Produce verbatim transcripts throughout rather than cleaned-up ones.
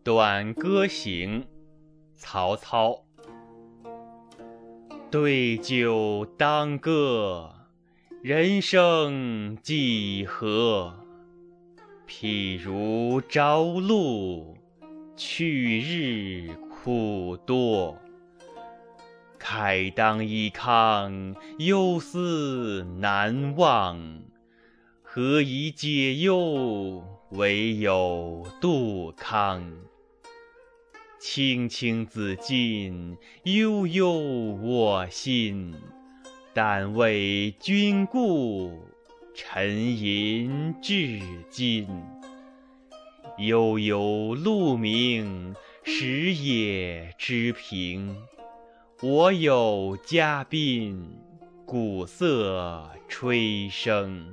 短歌行，曹操。对酒当歌，人生几何？譬如朝露，去日苦多。慨当以慷，忧思难忘。何以解忧，唯有杜康。青青子衿，悠悠我心。但为君故，沉吟至今。悠悠鹿鸣，食野之苹。我有嘉宾，鼓瑟吹笙。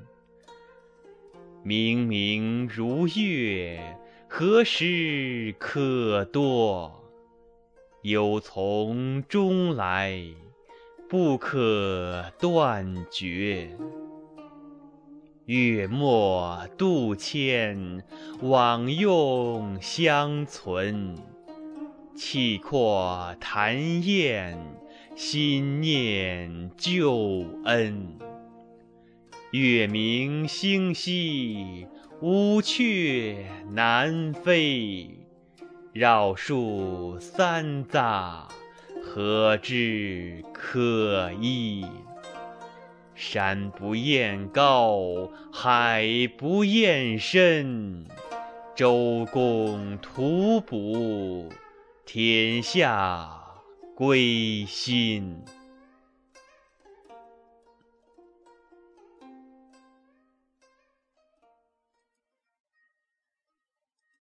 明明如月，何时可掇？忧从中来，不可断绝。月末度迁，往用相存。气阔谈宴，心念旧恩。月明星稀，乌鹊南飞。绕树三匝，何之可依？山不厌高，海不厌深。周公吐哺，天下归心。